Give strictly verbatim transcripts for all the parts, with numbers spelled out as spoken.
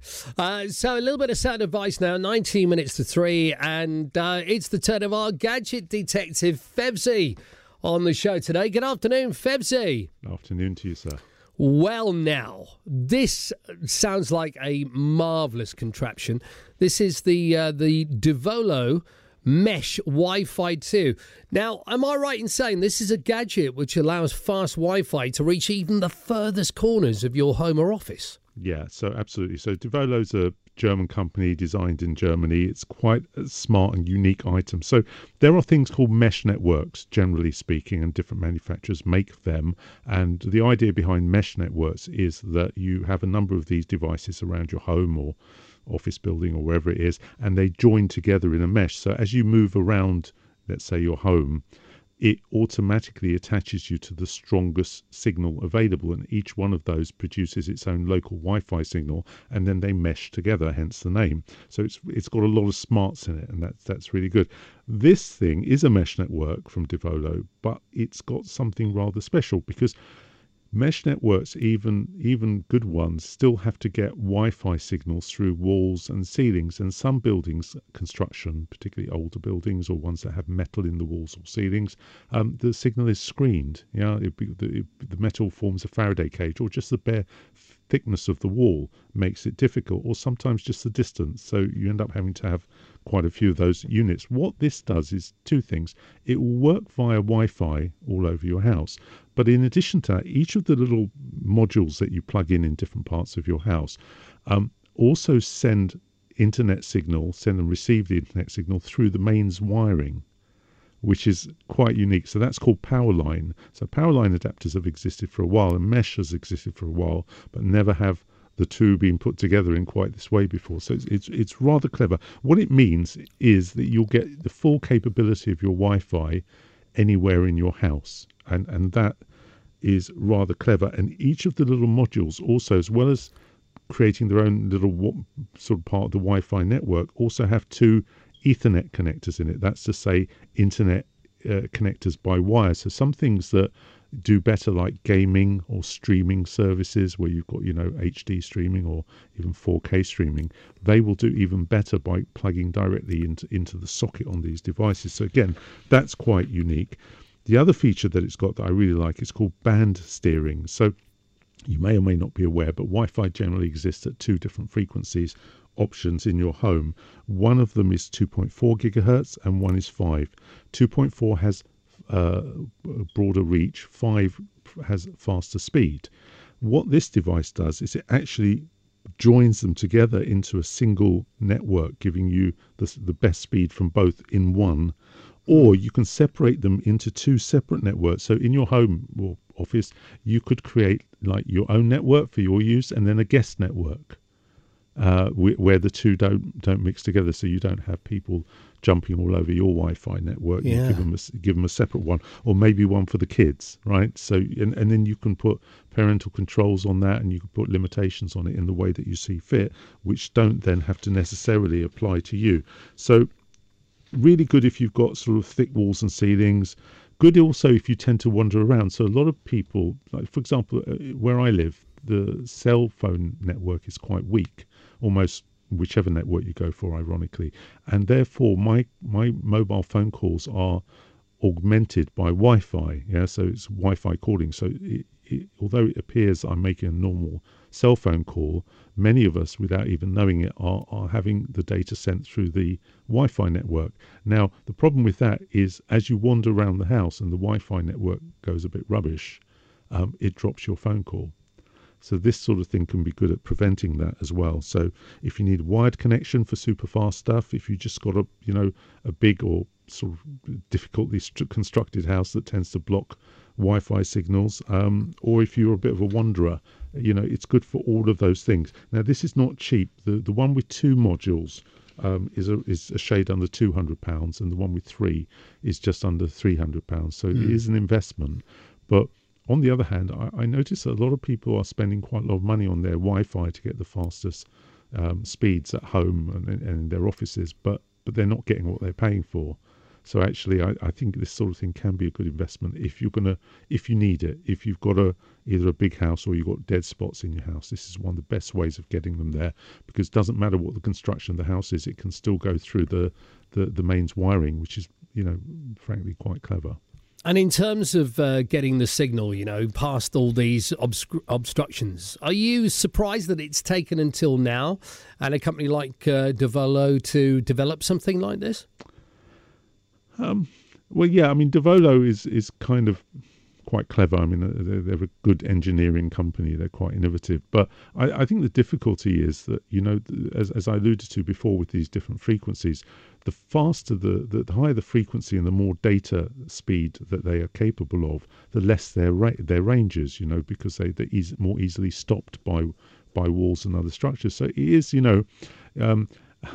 Uh, so a little bit of sound advice now, nineteen minutes to three, and uh, it's the turn of our gadget detective, Febsy, on the show today. Good afternoon, Febsy. Afternoon to you, sir. Well, now, this sounds like a marvellous contraption. This is the uh, the Devolo Mesh Wi-Fi two. Now, am I right in saying this is a gadget which allows fast Wi-Fi to reach even the furthest corners of your home or office? Yeah, so absolutely. So Devolo's a German company designed in Germany. It's quite a smart and unique item. So there are things called mesh networks, generally speaking, and different manufacturers make them. And the idea behind mesh networks is that you have a number of these devices around your home or office building or wherever it is, and they join together in a mesh. So as you move around, let's say your home, it automatically attaches you to the strongest signal available, and each one of those produces its own local Wi-Fi signal, and then they mesh together, hence the name. So it's it's got a lot of smarts in it, and that's that's really good. This thing is a mesh network from Devolo, but it's got something rather special, because mesh networks, even even good ones, still have to get Wi-Fi signals through walls and ceilings. And some buildings, construction, particularly older buildings or ones that have metal in the walls or ceilings, um, the signal is screened. Yeah, it, the, it, the metal forms a Faraday cage, or just the bare thickness of the wall makes it difficult, or sometimes just the distance. So you end up having to have quite a few of those units. What this does is two things. It will work via Wi-Fi all over your house, but in addition to that, each of the little modules that you plug in in different parts of your house um, also send internet signal, send and receive the internet signal through the mains wiring, which is quite unique. So that's called power line. So power line adapters have existed for a while, and mesh has existed for a while, but never have the two been put together in quite this way before. So it's, it's it's rather clever. What it means is that you'll get the full capability of your Wi-Fi anywhere in your house, and and that is rather clever. And each of the little modules also, as well as creating their own little sort of part of the Wi-Fi network, also have two Ethernet connectors in it. That's to say, internet uh, connectors by wire. So some things that do better, like gaming or streaming services, where you've got, you know, H D streaming or even four K streaming, they will do even better by plugging directly into into the socket on these devices. So again, that's quite unique. The other feature that it's got that I really like is called band steering. So you may or may not be aware, but Wi-Fi generally exists at two different frequencies options in your home. One of them is two point four gigahertz and one is five. two point four has uh, broader reach, five has faster speed. What this device does is it actually joins them together into a single network, giving you the, the best speed from both in one. Or you can separate them into two separate networks. So in your home or office, you could create like your own network for your use, and then a guest network uh, where the two don't don't mix together. So you don't have people jumping all over your Wi-Fi network. Yeah. You give them a, give them a separate one, or maybe one for the kids, right? So and, and then you can put parental controls on that, and you can put limitations on it in the way that you see fit, which don't then have to necessarily apply to you. So really good if you've got sort of thick walls and ceilings. Good also if you tend to wander around. So a lot of people, like for example, where I live, the cell phone network is quite weak, almost whichever network you go for, ironically. And therefore, my my mobile phone calls are augmented by Wi-Fi. Yeah, so it's Wi-Fi calling. So it, it, although it appears I'm making a normal cell phone call, many of us, without even knowing it, are, are having the data sent through the Wi-Fi network. Now, the problem with that is as you wander around the house and the Wi-Fi network goes a bit rubbish, um, it drops your phone call. So this sort of thing can be good at preventing that as well. So if you need a wired connection for super fast stuff, if you just got a, you know, a big or sort of difficultly constructed house that tends to block Wi-Fi signals, um, or if you're a bit of a wanderer, you know, it's good for all of those things. Now, this is not cheap. The the one with two modules um, is a is a shade under two hundred pounds, and the one with three is just under three hundred pounds. So mm. it is an investment. But on the other hand, I, I notice that a lot of people are spending quite a lot of money on their Wi-Fi to get the fastest um, speeds at home and, and in their offices, but but they're not getting what they're paying for. So actually, I, I think this sort of thing can be a good investment if you're gonna, if you need it, if you've got a either a big house or you've got dead spots in your house. This is one of the best ways of getting them there, because it doesn't matter what the construction of the house is, it can still go through the the, the mains wiring, which is, you know, frankly quite clever. And in terms of uh, getting the signal, you know, past all these obstru- obstructions, are you surprised that it's taken until now and a company like uh, Devolo to develop something like this? Um, well, yeah, I mean, Devolo is, is kind of quite clever. I mean, they're, they're a good engineering company. They're quite innovative. But I, I think the difficulty is that, you know, as, as I alluded to before with these different frequencies, the faster the, the, the higher the frequency and the more data speed that they are capable of, the less their ra- their ranges, you know, because they, they're easy, more easily stopped by by walls and other structures. So it is, you know, um,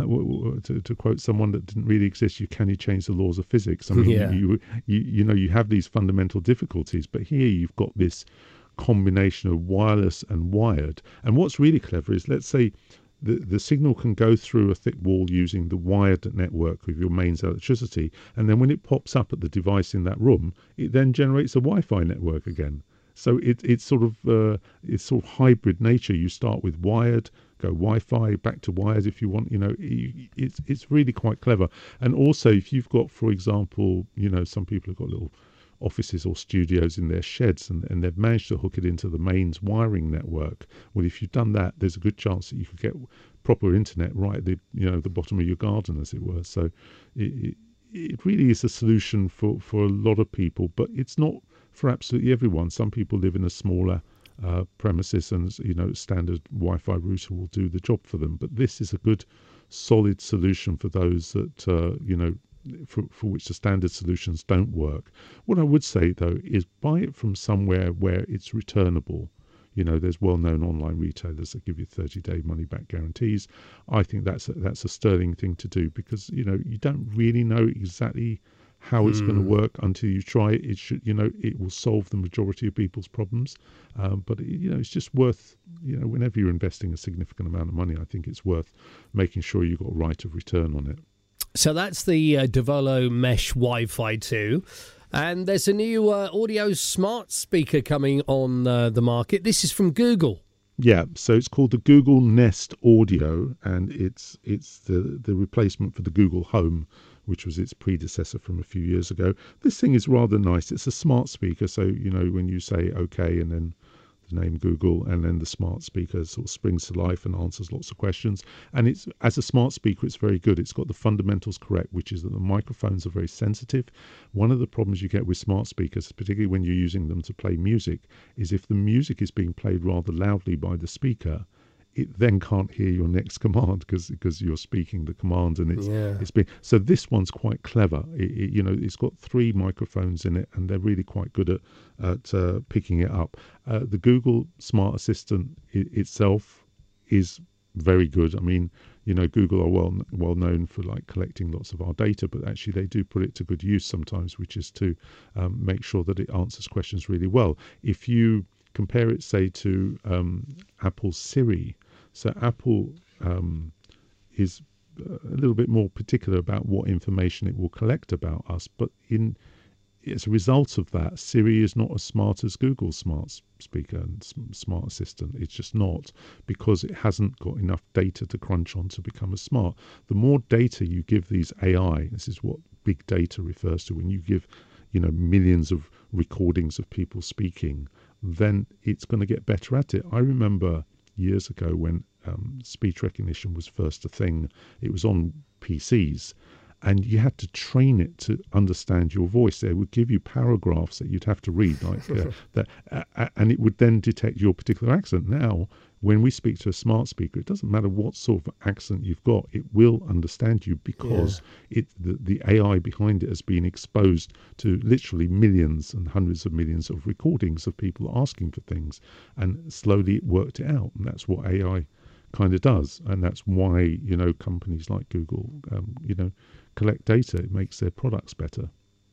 to, to quote someone that didn't really exist, you can you change the laws of physics. I mean, Yeah. you, you you know, you have these fundamental difficulties, but here you've got this combination of wireless and wired. And what's really clever is, let's say the, the signal can go through a thick wall using the wired network with your mains electricity, and then when it pops up at the device in that room, it then generates a Wi-Fi network again. So it, it's sort of uh, it's sort of hybrid nature. You start with wired, go Wi-Fi, back to wired if you want. You know, it's it's really quite clever. And also, if you've got, for example, you know, some people have got little offices or studios in their sheds, and, and they've managed to hook it into the mains wiring network. Well, if you've done that, there's a good chance that you could get proper internet right at the, you know, the bottom of your garden, as it were. So it, it really is a solution for, for a lot of people, but it's not for absolutely everyone. Some people live in a smaller uh, premises, and, you know, standard Wi-Fi router will do the job for them. But this is a good, solid solution for those that, uh, you know, For, for which the standard solutions don't work. What I would say, though, is buy it from somewhere where it's returnable. You know, there's well-known online retailers that give you thirty-day money-back guarantees. I think that's a, that's a sterling thing to do, because, you know, you don't really know exactly how it's mm. going to work until you try it. It should, you know, it will solve the majority of people's problems. Um, but, you know, it's just worth, you know, whenever you're investing a significant amount of money, I think it's worth making sure you've got a right of return on it. So that's the uh, Devolo Mesh Wi-Fi two. And there's a new uh, audio smart speaker coming on uh, the market. This is from Google. Yeah, so it's called the Google Nest Audio, and it's it's the, the replacement for the Google Home, which was its predecessor from a few years ago. This thing is rather nice. It's a smart speaker, so, you know, when you say OK and then the name Google, and then the smart speaker sort of springs to life and answers lots of questions. And it's, as a smart speaker, it's very good. It's got the fundamentals correct, which is that the microphones are very sensitive. One of the problems you get with smart speakers, particularly when you're using them to play music, is if the music is being played rather loudly by the speaker, it then can't hear your next command because because you're speaking the command, and it's yeah. it's been so this one's quite clever. It, it, you know, it's got three microphones in it, and they're really quite good at at uh, picking it up. Uh, the Google Smart Assistant I- itself is very good. I mean, you know, Google are well well known for like collecting lots of our data, but actually they do put it to good use sometimes, which is to um, make sure that it answers questions really well. If you compare it, say, to um, Apple's Siri. So Apple um, is a little bit more particular about what information it will collect about us, but in as a result of that, Siri is not as smart as Google's smart speaker and smart assistant. It's just not, because it hasn't got enough data to crunch on to become as smart. The more data you give these A I, this is what big data refers to, when you give, you know, millions of recordings of people speaking, then it's going to get better at it. I remember years ago when um, speech recognition was first a thing. It was on P Cs, and you had to train it to understand your voice. They would give you paragraphs that you'd have to read, like uh, that, uh, and it would then detect your particular accent. Now, when we speak to a smart speaker, it doesn't matter what sort of accent you've got, it will understand you, because yeah. it the, the A I behind it has been exposed to literally millions and hundreds of millions of recordings of people asking for things, and slowly it worked it out. And that's what A I kind of does, and that's why, you know, companies like Google, um, you know, collect data. It makes their products better.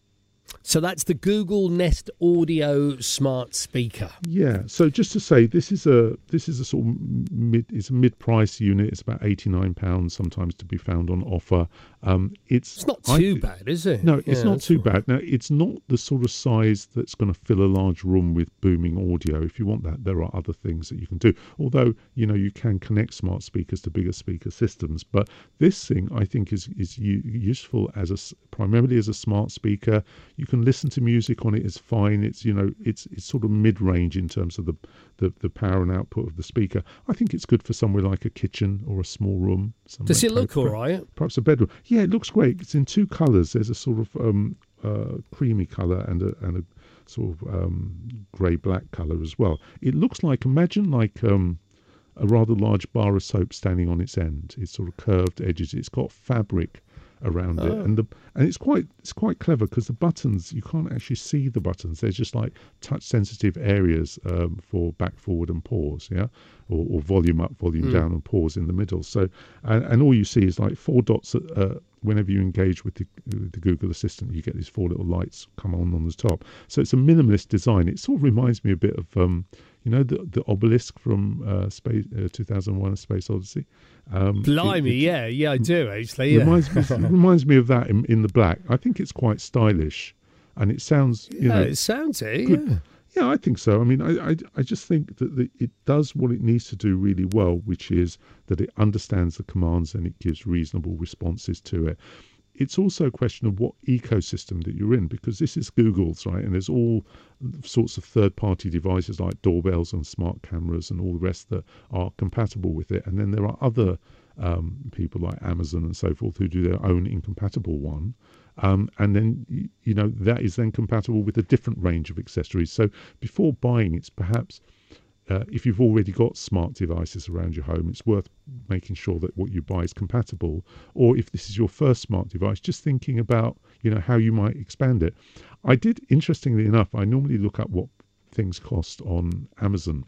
So that's the Google Nest Audio smart speaker. Yeah. So just to say, this is a this is a sort of mid it's a mid price unit. It's about eighty nine pounds sometimes to be found on offer. Um, it's it's not too I, bad, is it? No, it's yeah, not too right. bad. Now, it's not the sort of size that's going to fill a large room with booming audio. If you want that, there are other things that you can do. Although, you know, you can connect smart speakers to bigger speaker systems. But this thing, I think, is is u- useful as a primarily as a smart speaker. You can listen to music on it. It's fine. It's you know, it's it's sort of mid range in terms of the, the the power and output of the speaker. I think it's good for somewhere like a kitchen or a small room. Does it look perhaps, all right? Perhaps a bedroom. Yeah, it looks great. It's in two colours. There's a sort of um, uh, creamy colour and a and a sort of um, grey black colour as well. It looks like, imagine like um, a rather large bar of soap standing on its end. It's sort of curved edges. It's got fabric around oh. it, and the and it's quite it's quite clever because the buttons, you can't actually see the buttons. They're just like touch sensitive areas um, for back, forward, and pause. Yeah. Or, or volume up, volume mm. down, and pause in the middle. So, and, and all you see is like four dots. Uh, whenever you engage with the, the Google Assistant, you get these four little lights come on on the top. So it's a minimalist design. It sort of reminds me a bit of, um, you know, the the obelisk from uh, Space uh, two thousand one: A Space Odyssey. Um, Blimey, it, it, yeah, yeah, I do actually. Yeah. Reminds me, reminds me of that in, in the black. I think it's quite stylish, and it sounds, you yeah, know, it sounds it. Good. Yeah. Yeah, I think so. I mean, I, I, I just think that the, it does what it needs to do really well, which is that it understands the commands and it gives reasonable responses to it. It's also a question of what ecosystem that you're in, because this is Google's, right? And there's all sorts of third-party devices like doorbells and smart cameras and all the rest that are compatible with it. And then there are other um, people like Amazon and so forth who do their own incompatible one. Um, and then, you know, that is then compatible with a different range of accessories. So before buying, it's perhaps, uh, if you've already got smart devices around your home, it's worth making sure that what you buy is compatible. Or if this is your first smart device, just thinking about, you know, how you might expand it. I did, interestingly enough, I normally look up what things cost on Amazon.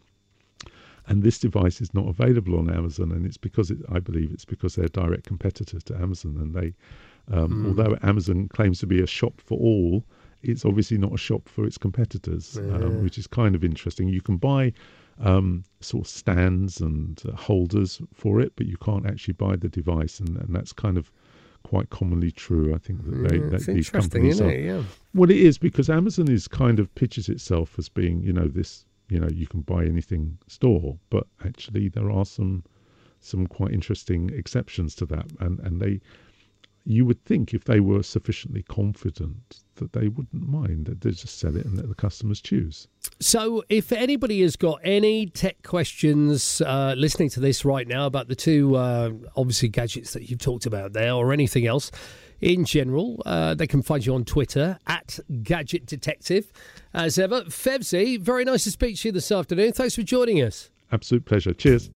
And this device is not available on Amazon, and it's because it, I believe it's because they're direct competitors to Amazon, and they, um, mm. although Amazon claims to be a shop for all, it's obviously not a shop for its competitors, yeah. um, which is kind of interesting. You can buy um, sort of stands and uh, holders for it, but you can't actually buy the device, and, and that's kind of quite commonly true. I think that they, yeah, that it's these interesting, companies isn't are. it? Yeah. Well, it is, because Amazon is kind of pitches itself as being, you know, this. You know, you can buy anything store, but actually there are some some quite interesting exceptions to that, and and they, you would think if they were sufficiently confident that they wouldn't mind, that they just sell it and let the customers choose. So if anybody has got any tech questions uh, listening to this right now about the two uh, obviously gadgets that you've talked about there, or anything else in general, uh, they can find you on Twitter at Gadget Detective. As ever, Fevzi, very nice to speak to you this afternoon. Thanks for joining us. Absolute pleasure. Cheers.